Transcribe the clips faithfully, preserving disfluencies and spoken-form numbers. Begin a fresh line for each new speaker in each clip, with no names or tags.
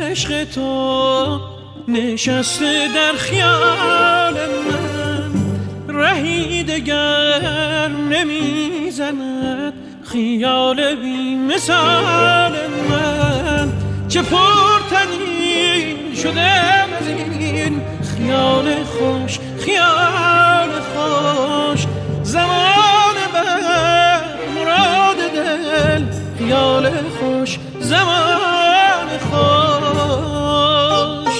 عشق تو نشسته در خیال من، رهی دگر نمیزند خیال بی مثال من. چه پرتنین شدم از این خیال خوش، خیال خوش، زمان بر مراد دل، خیال خوش، زمان خوش.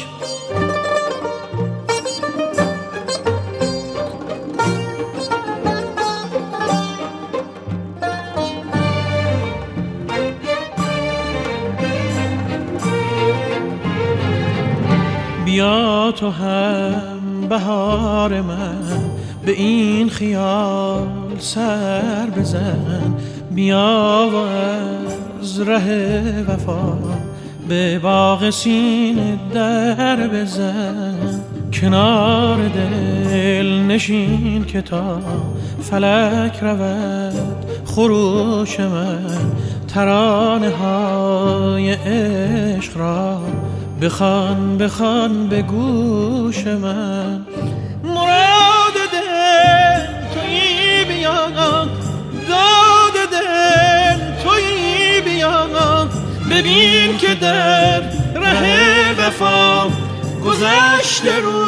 بیا تو هم بهار من، به این خیال سر بزن. بیا و از ره وفا به باغ سینه در بزن. کنار دل نشین که تا فلک رود خروش من، ترانه های عشق را بخوان بخوان به گوش من. مراد دل تویی بیا، داد دل تویی بیا، ببین که در ره وفا گذشت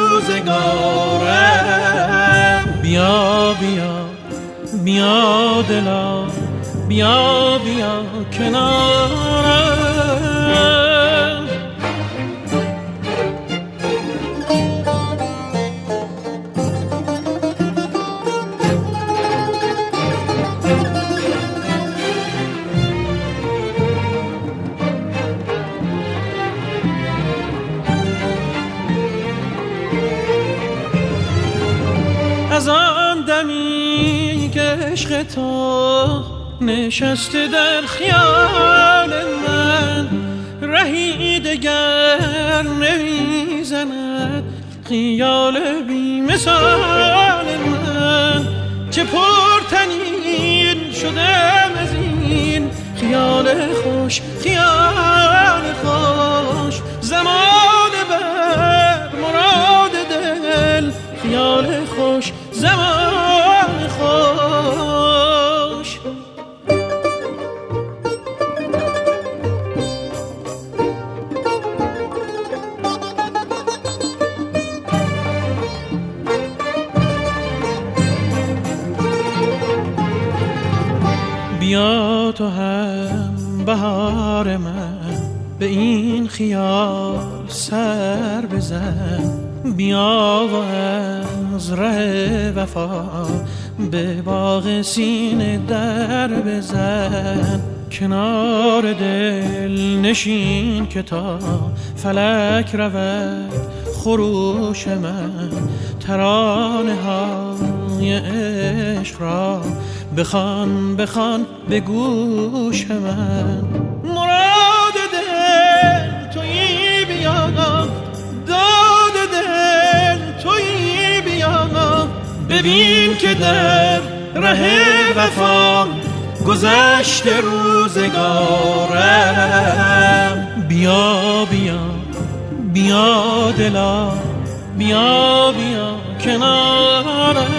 روزگارم. بیا بیا بیا دلا، بیا بیا کنارم. از آن دمی که عشق تو نشسته در خیال من، رهی دگر نمیزند خیال بی مثال من. چه پرتنین شدم از این خیال خوش، خیال خوش، زمان بر مراد دل، خیال خوش، زمان خوش. بیا تو هم بهار من، به این خیال سر بزن. بیا و از ره وفا به باغ سینه در بزن. کنار دل نشین که تا فلک رود خروش من، ترانه های عشق را بخوان بخوان به گوش من. مراد دل تویی بیا، داد دل تویی بیا، ببین که در ره وفا گذشت روزگارم. بیا بیا بیا دلا، بیا بیا کنارم.